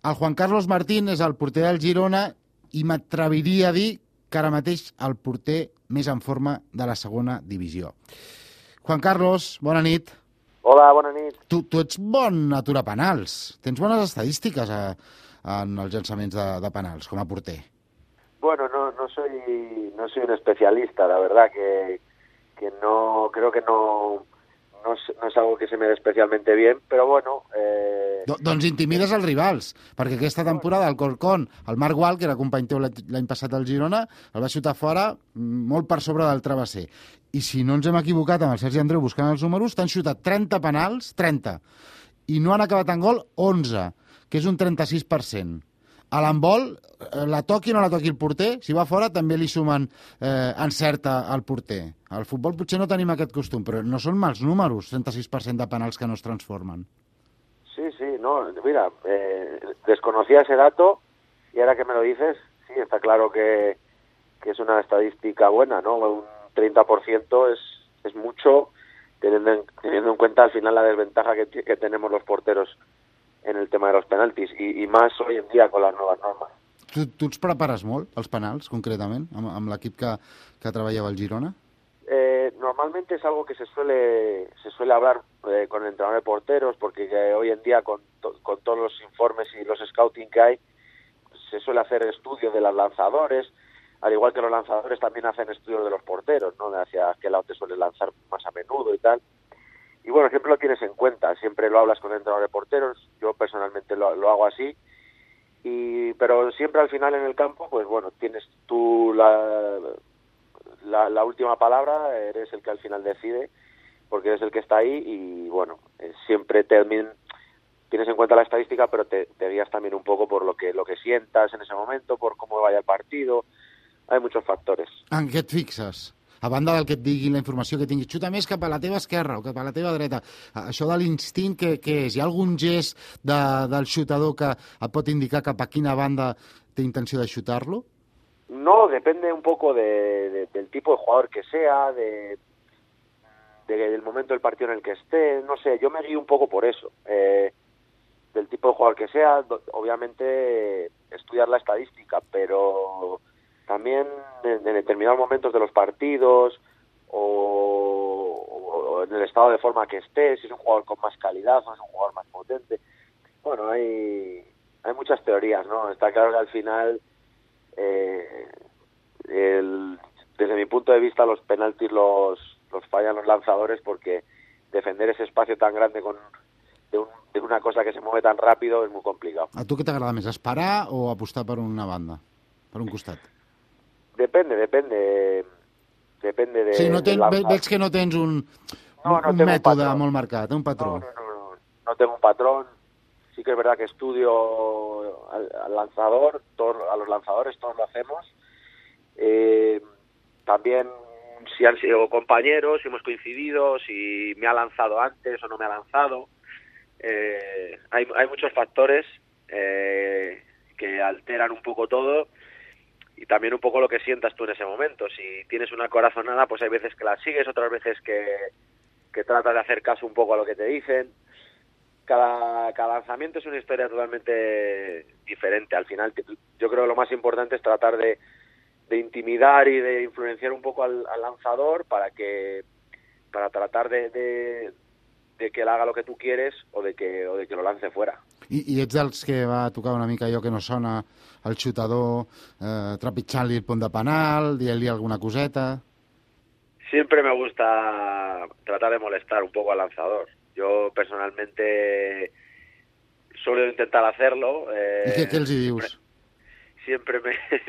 El Juan Carlos Martín és el porter del Girona i m'atreviria a dir que ara mateix el porter més en forma de la segona divisió. Juan Carlos, bona nit. Hola, bona nit. Tu ets bon a aturar penals. Tens bones estadístiques en els llançaments de penals, com a porter. Bueno, no soy un especialista, la verdad que no, creo que no es algo que se me dé especialmente bien, pero bueno... Doncs intimides els rivals, perquè aquesta temporada el Corcón, el Marc Gual, que era company teu l'any passat al Girona, el va xutar fora molt per sobre del travesser. I si no ens hem equivocat amb el Sergi Andreu buscant els números, t'han xutat 30 penals, 30, i no han acabat en gol 11, que és un 36%. A l'handbol, la toqui o no la toqui el porter, si va fora també li sumen encerta al porter. Al futbol potser no tenim aquest costum, però no són mals números, 36% de penals que no es transformen. Sí, no, mira, desconocía ese dato y ahora que me lo dices, sí, está claro que es una estadística buena, ¿no? Un 30% es mucho, teniendo en cuenta al final la desventaja que tenemos los porteros en el tema de los penaltis, i más hoy en día con las nuevas normas. Tu ets prepares molt, els penals, concretament, amb l'equip que treballava al Girona? Normalmente es algo que se suele hablar con el entrenador de porteros, porque hoy en día con todos los informes y los scouting que hay, se suele hacer estudio de los lanzadores, al igual que los lanzadores también hacen estudios de los porteros, ¿no? De hacia qué lado te suele lanzar más a menudo y tal. Y bueno, siempre lo tienes en cuenta, siempre lo hablas con el entrenador de porteros, yo personalmente lo hago así, pero siempre al final en el campo, pues bueno, tienes tú la última palabra, eres el que al final decide, porque eres el que está ahí y bueno, siempre tienes en cuenta la estadística, pero te guías también un poco por lo que sientas en ese momento, por cómo vaya el partido, hay muchos factores. En què et fixes? A banda del que et diguin la informació que tinguis, xuta més cap a la teva esquerra o cap a la teva dreta. Això de l'instint, què és? Hi ha algun gest del xutador que et pot indicar cap a quina banda té intenció de xutar-lo? No, depende un poco del tipo de jugador que sea, del momento del partido en el que esté, no sé, yo me guío un poco por eso. Del tipo de jugador que sea, obviamente estudiar la estadística, pero también en determinados momentos de los partidos o en el estado de forma que esté, si es un jugador con más calidad o es un jugador más potente. Bueno, hay muchas teorías, ¿no? Está claro que al final, desde mi punto de vista, los penaltis los fallan los lanzadores porque defender ese espacio tan grande de una cosa que se mueve tan rápido es muy complicado. A tu què t'agrada més, esperar o apostar per una banda, per un costat? Depende de... Sí, veig que no tens un mètode molt marcat, un patró. No tengo un patrón. Sí que es verdad que estudio al lanzador, a los lanzadores, todos lo hacemos. También si han sido compañeros, si hemos coincidido, si me ha lanzado antes o no me ha lanzado. Hay muchos factores que alteran un poco todo y también un poco lo que sientas tú en ese momento. Si tienes una corazonada, pues hay veces que la sigues, otras veces que tratas de hacer caso un poco a lo que te dicen. Cada lanzamiento es una historia totalmente diferente. Al final, yo creo que lo más importante es tratar de intimidar y de influenciar un poco al lanzador para tratar de que él haga lo que tú quieres o de que lo lance fuera. I ets dels que va tocar una mica allò que no sona al xutador, trepitjant-li el punt de penal, dient-li alguna coseta? Siempre me gusta tratar de molestar un poco al lanzador. Yo personalmente suelo intentar hacerlo. ¿Y qué els hi dius? Siempre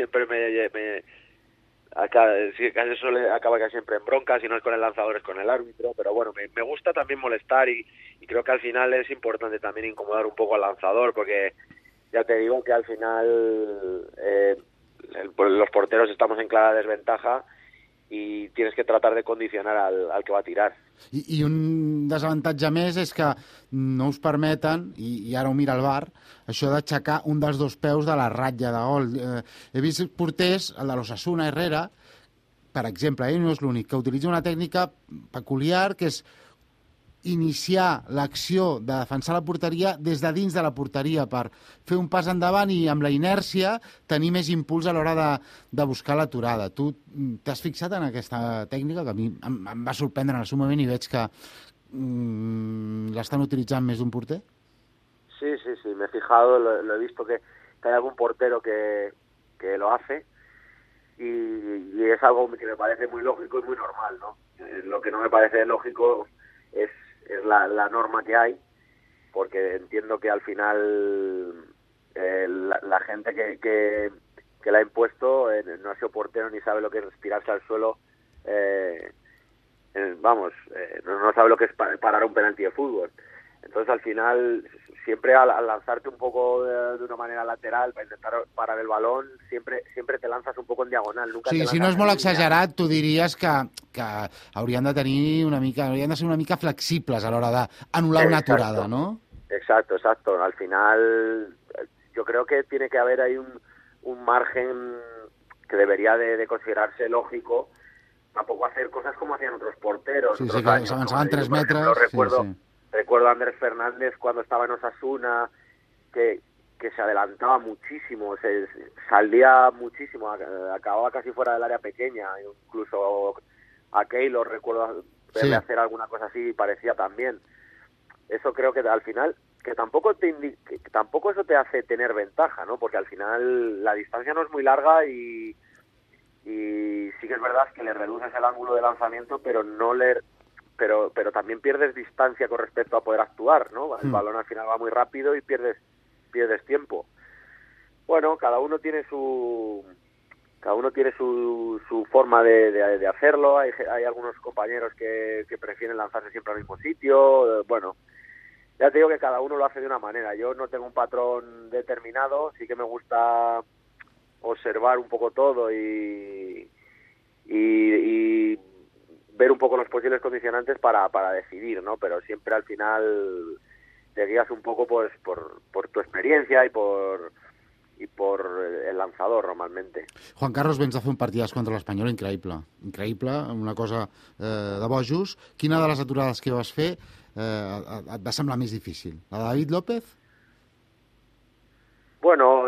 casi suele acabar casi siempre en bronca, si no es con el lanzador es con el árbitro, pero bueno, me gusta también molestar y creo que al final es importante también incomodar un poco al lanzador, porque ya te digo que al final los porteros estamos en clara desventaja i tienes que tratar de condicionar al que va a tirar. I un desavantatge més és que no us permeten, i ara ho mira el VAR, això d'aixecar un dels dos peus de la ratlla de gol. He vist porters, el de l'Osasuna Herrera, per exemple, no és l'únic, que utilitza una tècnica peculiar que és iniciar l'acció de defensar la porteria des de dins de la porteria per fer un pas endavant i amb la inèrcia tenir més impuls a l'hora de buscar l'aturada. Tu t'has fixat en aquesta tècnica que a mi em va sorprendre en el seu moment i veig que l'estan utilitzant més d'un porter? Sí, me he fijado, lo he visto que hay algún portero que lo hace y es algo que me parece muy lógico y muy normal, ¿no? Lo que no me parece lógico es la norma que hay, porque entiendo que al final la gente que la ha impuesto no ha sido portero ni sabe lo que es tirarse al suelo, no sabe lo que es parar un penalti de fútbol. Entonces al final siempre al lanzarte un poco de una manera lateral para intentar parar el balón, siempre te lanzas un poco en diagonal. Nunca sí, si no és molt exagerat, tu diries que haurien de ser una mica flexibles a l'hora d'anul·lar una aturada, ¿no? Exacto. Al final yo creo que tiene que haber ahí un margen que debería de considerarse lógico. Tampoco hacer cosas como hacían otros porteros. Sí, que avançaven 3 metres. Recuerdo a Andrés Fernández cuando estaba en Osasuna, que se adelantaba muchísimo, salía muchísimo, acababa casi fuera del área pequeña, incluso a Keylor recuerdo verle hacer alguna cosa así y parecía también. Eso creo que al final, que tampoco eso te hace tener ventaja, ¿no? Porque al final la distancia no es muy larga y sí que es verdad que le reduces el ángulo de lanzamiento, pero pero también pierdes distancia con respecto a poder actuar, ¿no? El balón al final va muy rápido y pierdes tiempo. Bueno, cada uno tiene su forma de hacerlo. Hay algunos compañeros que prefieren lanzarse siempre al mismo sitio. Bueno, ya te digo que cada uno lo hace de una manera. Yo no tengo un patrón determinado, sí que me gusta observar un poco todo y ver un poco los posibles condicionantes para decidir, ¿no? Pero siempre al final te guías un poco pues por tu experiencia y por el lanzador normalmente. Juan Carlos, vens de fer un partidàs contra l'Espanyol increïble, una cosa de bojos. Quina de les aturades que vas fer et va semblar més difícil? La de David López? Bueno,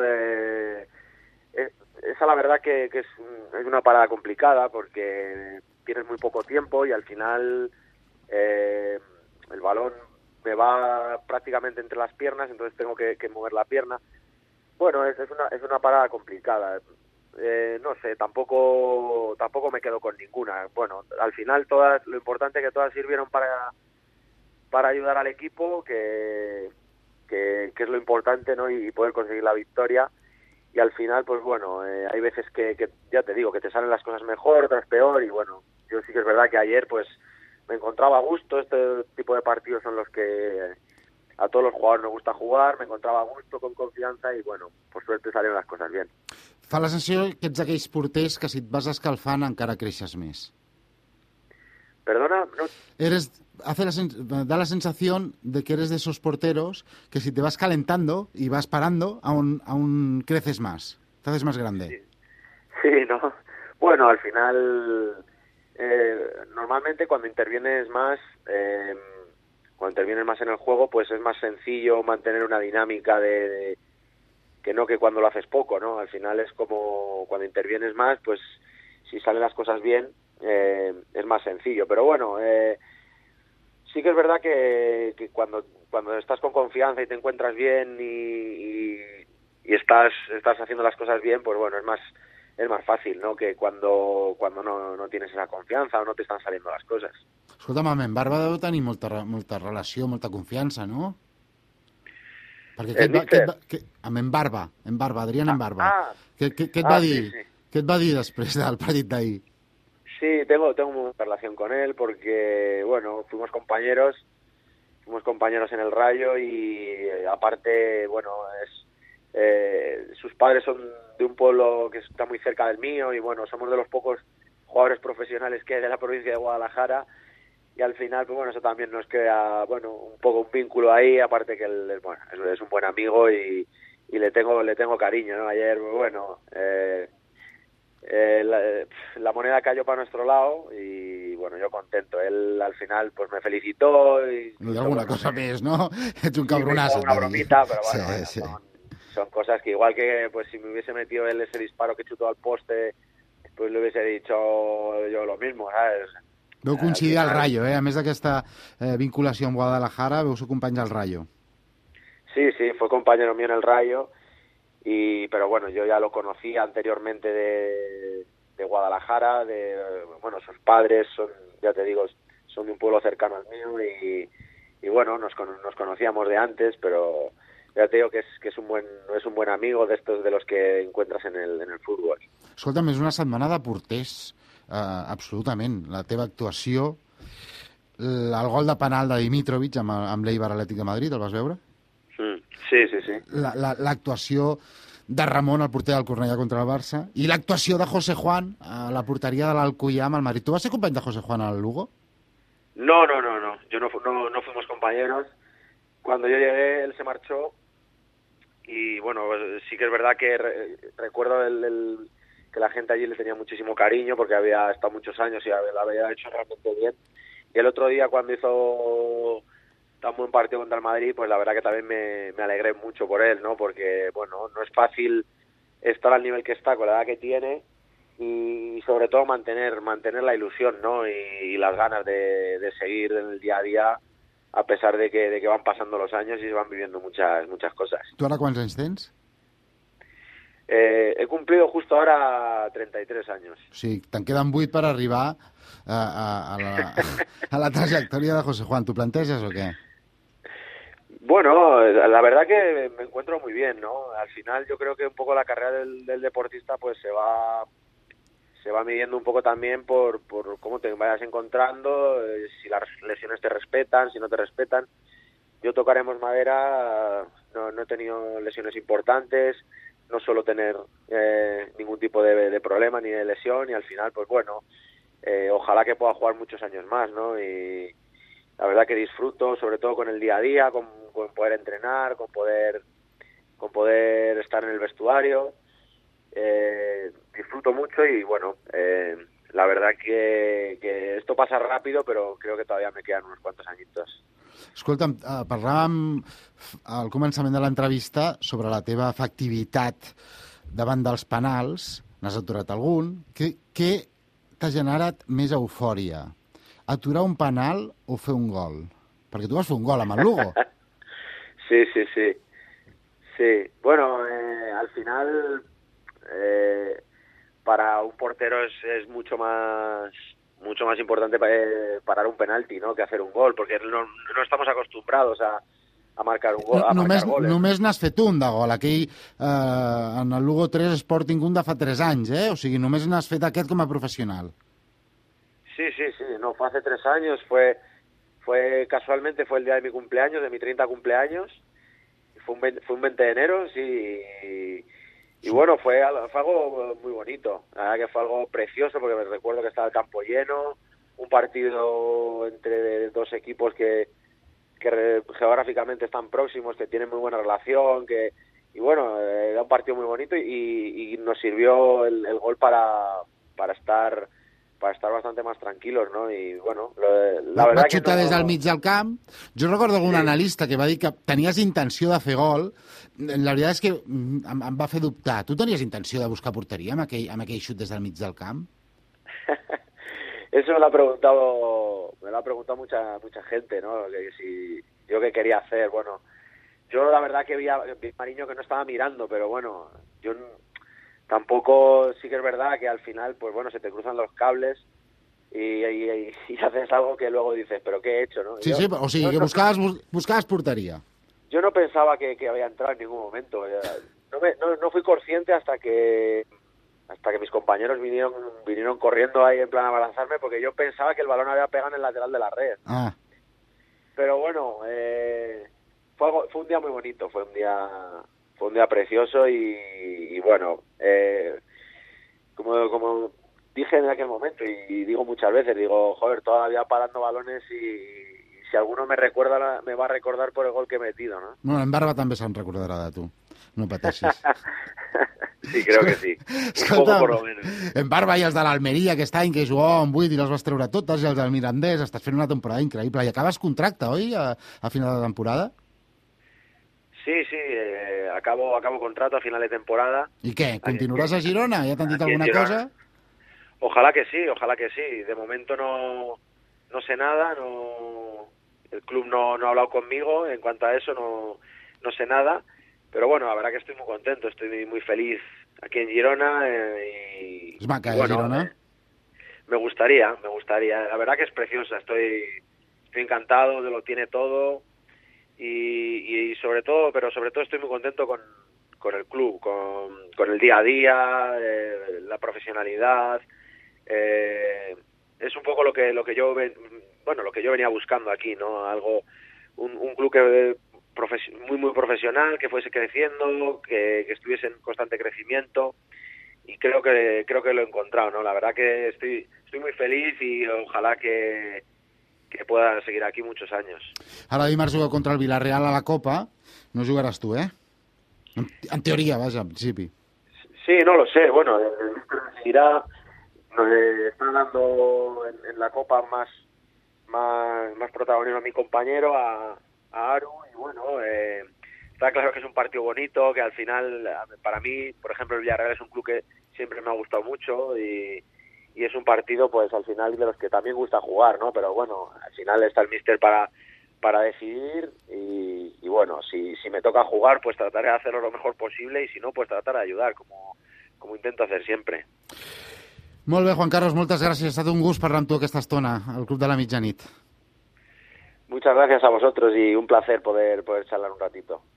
esa la verdad que es una parada complicada porque tienes muy poco tiempo y al final el balón me va prácticamente entre las piernas, entonces tengo que mover la pierna. Bueno, es una parada complicada. No sé, tampoco me quedo con ninguna. Bueno, al final lo importante es que todas sirvieron para ayudar al equipo, que es lo importante, ¿no? Y poder conseguir la victoria. Y al final, pues bueno, hay veces que ya te digo, que te salen las cosas mejor, otras peor, y bueno, yo sí que es verdad que ayer pues me encontraba a gusto. Este tipo de partidos son los que a todos los jugadores nos gusta jugar, me encontraba a gusto, con confianza, y bueno, por suerte salieron las cosas bien. Fa la sensació que ets d'aquells porters que si et vas escalfant encara creixes més. ¿Perdona? No. Da la sensación de que eres de esos porteros que si te vas calentando y vas parando, aún creces más, te haces más grande. Sí, ¿no? Bueno, al final, normalmente cuando intervienes más en el juego, pues es más sencillo mantener una dinámica de que no que cuando lo haces poco, ¿no? Al final es como cuando intervienes más, pues si salen las cosas bien, es más sencillo. Pero bueno, sí que es verdad que cuando estás con confianza y te encuentras bien y estás haciendo las cosas bien, pues bueno, es más fácil, ¿no? Que cuando no tienes esa confianza o no te están saliendo las cosas. Escolta'm, amb en Barba deu tenir molta relació, molta confiança, no? Perquè amb en Barba, Adrián en Barba. Què et va dir? Sí. Què et va dir després del partit d'ahir? Sí, tengo una relación con él porque, bueno, fuimos compañeros en el Rayo y aparte, bueno, sus padres son de un pueblo que está muy cerca del mío y, bueno, somos de los pocos jugadores profesionales que hay de la provincia de Guadalajara y al final, pues bueno, eso también nos crea, bueno, un poco un vínculo ahí, aparte que él, bueno, es un buen amigo y le tengo cariño, ¿no? Ayer, bueno, la moneda cayó para nuestro lado y bueno, bueno, yo contento. Él al final pues me felicitó y alguna cosa més, no? Ets un cabronazo. Una bromita, pero bueno, sí. Son cosas que igual que pues si me hubiese metido él ese disparo que chutó al poste, pues le hubiese dicho yo lo mismo, ¿sabes? Veu coincidir al Rayo, a més d'aquesta vinculació amb Guadalajara, veu ser companys al Rayo. Sí, fue compañero mío en el Rayo, pero bueno, yo ya lo conocía anteriormente de Guadalajara, bueno, sus padres son, ya te digo, son de un pueblo cercano al mío y bueno, nos conocíamos de antes, pero ya te digo que es un buen amigo de estos de los que encuentras en el fútbol. Escolta'm, és una setmana de porters, absolutament. La teva actuació, el gol de penal de Dimitrovic amb l'Eibar Atlètic de Madrid, el vas veure? Sí. L'actuació de Ramon, el porter del Cornellà contra el Barça, i l'actuació de José Juan a la porteria de l'Alcoyà amb el Madrid. Tu vas ser company de José Juan al Lugo? No. Yo no fuimos compañeros. Cuando yo llegué, él se marchó y bueno, sí que es verdad que recuerdo que la gente allí le tenía muchísimo cariño porque había estado muchos años y la había hecho realmente bien. Y el otro día cuando hizo tan buen partido contra el Madrid, pues la verdad que también me alegré mucho por él, ¿no? Porque, bueno, no es fácil estar al nivel que está con la edad que tiene y sobre todo mantener la ilusión, ¿no? Y las ganas de seguir en el día a día a pesar de que van pasando los años y se van viviendo muchas cosas. Tu ara quants anys tens? He cumplido justo ahora 33 años. O sigui, te'n queden 8 per arribar a la trajectòria de José Juan. ¿Tu planteges o qué? Bueno, la verdad que me encuentro muy bien, ¿no? Al final yo creo que un poco la carrera del deportista pues se va midiendo un poco también por cómo te vayas encontrando, si las lesiones te respetan, si no te respetan. Yo tocaremos madera, no he tenido lesiones importantes, no suelo tener ningún tipo de problema ni de lesión y al final, pues bueno, ojalá que pueda jugar muchos años más, ¿no? Y la verdad que disfruto, sobre todo con el día a día, con poder entrenar, con poder estar en el vestuario. Disfruto mucho y bueno, la verdad que esto pasa rápido, pero creo que todavía me quedan unos cuantos añitos. Escolta'm, parlàvem al començament de l'entrevista sobre la teva efectivitat davant dels penals. N'has aturat algun. Què t'ha generat més eufòria? Aturar un penal o fer un gol? Perquè tu vas fer un gol amb el Lugo. Sí. Bueno, al final para un portero es mucho más importante parar un penalti, ¿no? Que hacer un gol, porque no estamos acostumbrados a marcar un gol. Només n'has fet un de gol, aquell en el Lugo 3 Sporting 1 de fa 3 anys, O sigui, només n'has fet aquest com a professional. Sí, no, fue hace 3 años, casualmente fue el día de mi cumpleaños, de mi 30 cumpleaños, fue un 20 de enero, sí, y bueno, fue algo muy bonito, la verdad que fue algo precioso porque me recuerdo que estaba el campo lleno, un partido entre dos equipos que geográficamente están próximos, que tienen muy buena relación, y bueno, era un partido muy bonito y nos sirvió el gol para estar bastante más tranquilos, ¿no? I, bueno, la verdad que xutar des del mig del camp. Jo recordo algun analista que va dir que tenies intenció de fer gol. La veritat és que em va fer dubtar. Tu tenies intenció de buscar porteria amb aquell xut des del mig del camp? Eso me lo ha preguntado mucha gente, ¿no? Que si yo qué quería hacer. Bueno, yo la verdad que vi a Mariño que no estaba mirando, pero bueno, yo tampoco, sí que es verdad que al final, pues bueno, se te cruzan los cables y haces algo que luego dices, ¿pero qué he hecho, no? Sí, o sigui, que buscaves porteria. Yo no pensaba que había entrado en ningún momento. No fui consciente hasta que mis compañeros vinieron corriendo ahí en plan a abrazarme porque yo pensaba que el balón había pegado en el lateral de la red. Ah. Pero bueno, fue un día muy bonito, fue un día precioso y bueno, como dije en aquel momento y digo muchas veces, joder, todavía parando balones y si alguno me va a recordar por el gol que he metido, ¿no? Bueno, en Barba també se'n recordarà de tu, no pateixis. Sí, creo que sí. Un poco por lo menos. En part, i els de l'Almeria aquest any, que jugàveu amb 8 i les vas treure totes, i els del Mirandés, estàs fent una temporada increïble. I acabes contracte, oi, a final de temporada? Sí, acabo contrato a final de temporada. I què, continuaràs a Girona? Ja t'han dit alguna cosa? Ojalá que sí. De momento no sé nada, el club no ha hablado conmigo en cuanto a eso, no sé nada. Pero bueno, la verdad que estoy muy contento, estoy muy feliz aquí en Girona. Es maca, bueno, Girona. Me gustaría. La verdad que es preciosa, estoy encantado, lo tiene todo. Y sobre todo estoy muy contento con el club, con el día a día, la profesionalidad. Es un poco lo que yo venía buscando aquí, ¿no? Un club que muy profesional, que fuese creciendo, que estuviese en constante crecimiento, y creo que lo he encontrado, ¿no? La verdad que estoy muy feliz y ojalá que pueda seguir aquí muchos años. Ara dimarts jugueu contra el Villarreal a la Copa, no jugaràs tu, En teoria, vaja, en principi. Sí, no lo sé, bueno, el míster decidirá, está dando en la Copa más protagonismo a mi compañero, a Aru, y bueno, está claro que es un partido bonito, que al final, para mí, por ejemplo, el Villarreal es un club que siempre me ha gustado mucho, y es un partido, pues al final, de los que también gusta jugar, ¿no? Pero bueno, al final está el míster para decidir, y bueno, si me toca jugar, pues trataré de hacerlo lo mejor posible, y si no, pues tratar de ayudar, como intento hacer siempre. Molt bé, Juan Carlos, moltes gràcies. Ha estat un gust parlar amb tu aquesta estona al Club de la Mitjanit. Muchas gracias a vosotros y un placer poder charlar un ratito.